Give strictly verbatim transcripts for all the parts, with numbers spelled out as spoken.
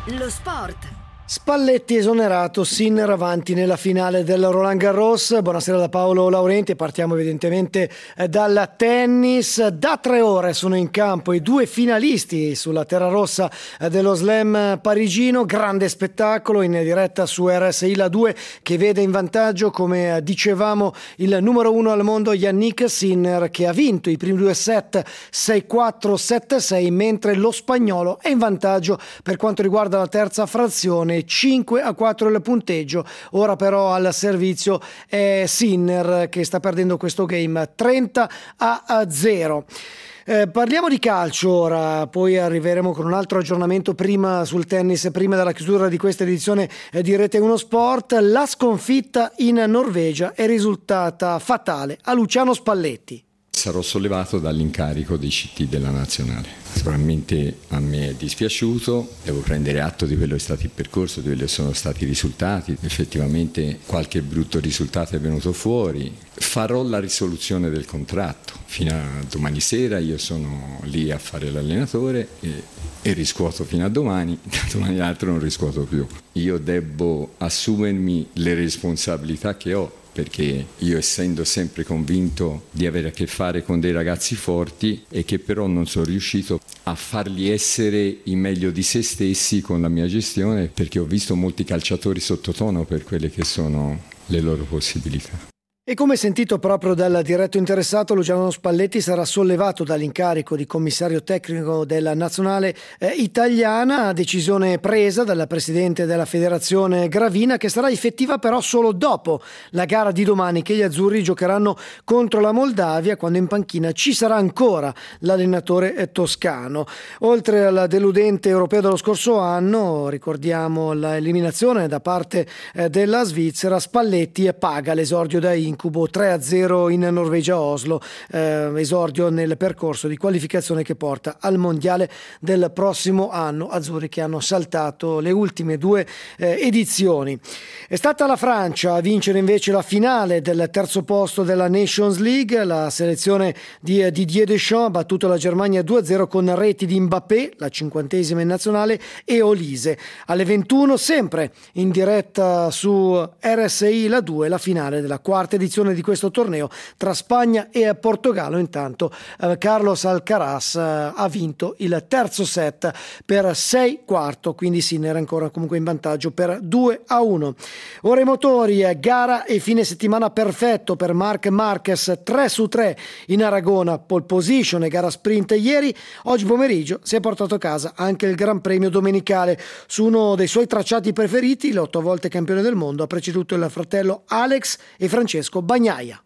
Lo sport. Spalletti esonerato, Sinner avanti nella finale del Roland Garros. Buonasera da Paolo Laurenti. Partiamo evidentemente dal tennis. Da tre ore sono in campo i due finalisti sulla terra rossa dello Slam parigino. Grande spettacolo in diretta su R S I La due, che vede in vantaggio, come dicevamo, il numero uno al mondo Yannick Sinner, che ha vinto i primi due set sei quattro sette sei, mentre lo spagnolo è in vantaggio per quanto riguarda la terza frazione, cinque a quattro il punteggio. Ora però al servizio è Sinner che sta perdendo questo game trenta a zero. Eh, parliamo di calcio ora, poi arriveremo con un altro aggiornamento prima sul tennis, prima della chiusura di questa edizione eh, di Rete uno Sport. La sconfitta in Norvegia è risultata fatale a Luciano Spalletti. Sarò sollevato dall'incarico dei C T della nazionale. Sicuramente a me è dispiaciuto, devo prendere atto di quello che è stato il percorso, di quelli che sono stati i risultati. Effettivamente qualche brutto risultato è venuto fuori. Farò la risoluzione del contratto. Fino a domani sera io sono lì a fare l'allenatore e, e riscuoto fino a domani, da domani l'altro non riscuoto più. Io devo assumermi le responsabilità che ho, perché io, essendo sempre convinto di avere a che fare con dei ragazzi forti e che però non sono riuscito a farli essere il meglio di se stessi con la mia gestione, perché ho visto molti calciatori sottotono per quelle che sono le loro possibilità. E come sentito proprio dal diretto interessato, Luciano Spalletti sarà sollevato dall'incarico di commissario tecnico della nazionale eh, italiana, decisione presa dalla presidente della federazione Gravina, che sarà effettiva però solo dopo la gara di domani, che gli azzurri giocheranno contro la Moldavia, quando in panchina ci sarà ancora l'allenatore eh, toscano. Oltre al deludente europeo dello scorso anno, ricordiamo l'eliminazione da parte eh, della Svizzera, Spalletti paga l'esordio da Incubo tre a zero in Norvegia Oslo, eh, esordio nel percorso di qualificazione che porta al mondiale del prossimo anno. Azzurri che hanno saltato le ultime due eh, edizioni. È stata la Francia a vincere invece la finale del terzo posto della Nations League. La selezione di Didier Deschamps ha battuto la Germania due a zero con reti di Mbappé, la cinquantesima in nazionale, e Olise. Alle ventuno, sempre in diretta su R S I La due, la finale della quarta edizione di questo torneo tra Spagna e Portogallo. Intanto eh, Carlos Alcaraz eh, ha vinto il terzo set per sei quattro, quindi Sinner ancora comunque in vantaggio per due a uno. Ora i motori, eh, gara e fine settimana perfetto per Marc Marquez, tre su tre in Aragona, pole position e gara sprint ieri. Oggi pomeriggio si è portato a casa anche il Gran Premio domenicale su uno dei suoi tracciati preferiti. L'otto volte campione del mondo ha preceduto il fratello Alex e Francesco Bagnaia.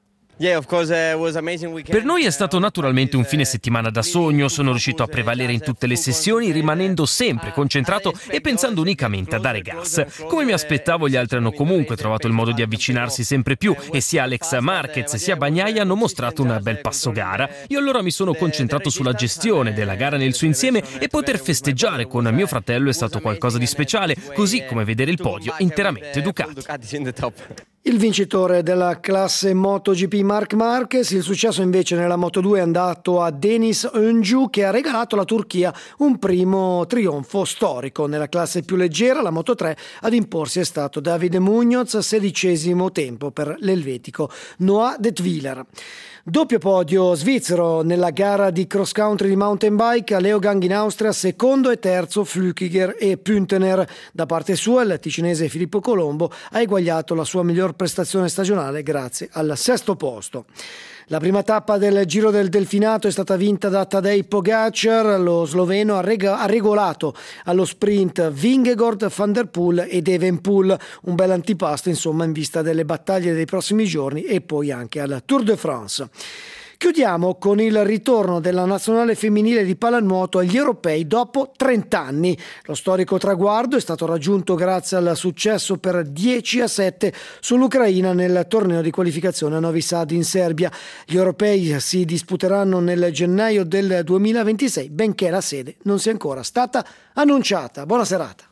Per noi è stato naturalmente un fine settimana da sogno. Sono riuscito a prevalere in tutte le sessioni, rimanendo sempre concentrato e pensando unicamente a dare gas. Come mi aspettavo, gli altri hanno comunque trovato il modo di avvicinarsi sempre più e sia Alex Marquez sia Bagnaia hanno mostrato un bel passo gara. Io allora mi sono concentrato sulla gestione della gara nel suo insieme, e poter festeggiare con mio fratello è stato qualcosa di speciale, così come vedere il podio interamente Ducati. Il vincitore della classe MotoGP Marc Marquez. Il successo invece nella Moto due è andato a Deniz Öncü, che ha regalato alla Turchia un primo trionfo storico. Nella classe più leggera, la Moto tre, ad imporsi è stato Davide Muñoz, sedicesimo tempo per l'elvetico Noah De Twiler. Doppio podio svizzero nella gara di cross country di mountain bike, Leogang in Austria, secondo e terzo Flückiger e Püntener. Da parte sua il ticinese Filippo Colombo ha eguagliato la sua miglior prestazione stagionale grazie al sesto posto. La prima tappa del Giro del Delfinato è stata vinta da Tadej Pogacar. Lo sloveno ha, reg- ha regolato allo sprint Vingegaard, Van der Poel ed Evenepoel. Un bel antipasto insomma in vista delle battaglie dei prossimi giorni e poi anche al Tour de France. Chiudiamo con il ritorno della nazionale femminile di pallanuoto agli europei dopo trenta anni. Lo storico traguardo è stato raggiunto grazie al successo per dieci a sette sull'Ucraina nel torneo di qualificazione a Novi Sad in Serbia. Gli europei si disputeranno nel gennaio del duemilaventisei, benché la sede non sia ancora stata annunciata. Buona serata.